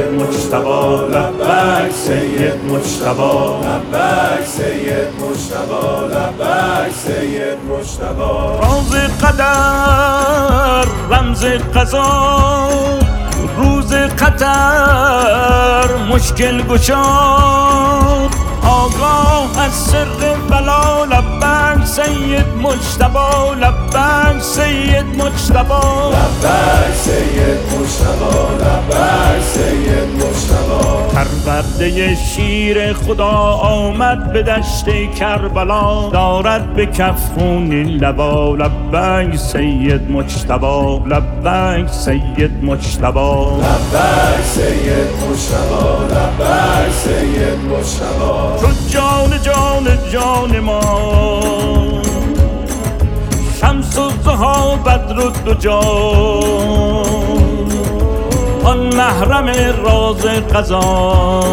سید مجتبی لبیک سید مجتبی لبیک سید مجتبی لبیک سید مجتبی راز قدر رمز قضا روز خطر مشکل گشاد آگاه از سر بلا لبیک سید مجتبی لبیک سید مجتبی لبیک سید مجتبی لبیک سید مجتبی پرورده شیر خدا آمد به دشت کربلا دارد به کف خون لبا لبیک سید مجتبی لبیک سید مجتبی لبیک سید مجتبی لبیک سید مجتبی جان ما شمس و ضحی بدر و دجا آن محرم راز قضا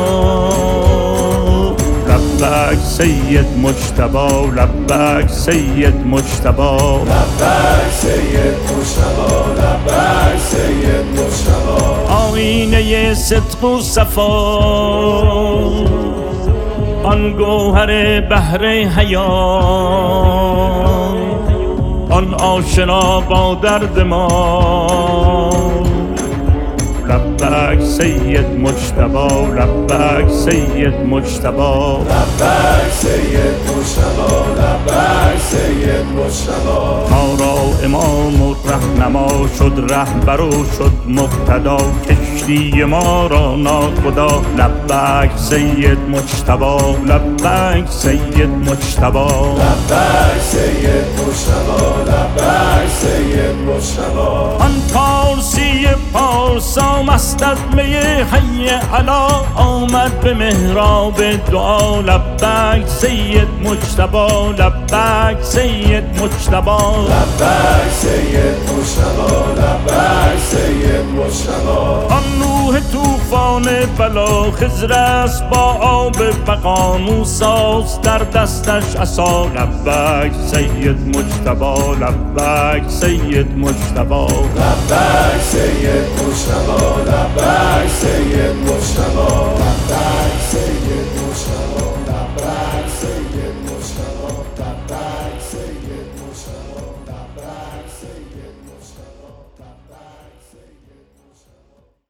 لبیک سید مجتبی لبیک سید مجتبی لبیک سید مجتبی لبیک سید مجتبی آینه صدق و صفا آن گوهر بحر حیات آن آشنا با درد ما لبیک سید مجتبی لبیک سید مجتبی لبیک سید مجتبی لبیک سید مجتبی ما را امام و رهنما شد رهبر و شد مقتدا کشتی ما را ناخدا لبیک سید مجتبی لبیک سید مجتبی لبیک سید مجتبی لبیک سید مجتبی آن پارسی پارسا مست از می حی علا آمد به محراب دعا لبیک سید مجتبی لبیک سید مجتبی لبیک سید مجتبی لبیک سید مجتبی آن نوح طوفان بلا خضر است با آب بقا موسیٰ در دستش عصا لبیک سید مجتبی لبیک سید مجتبی لبیک سید مجتبی لبیک سید مجتبی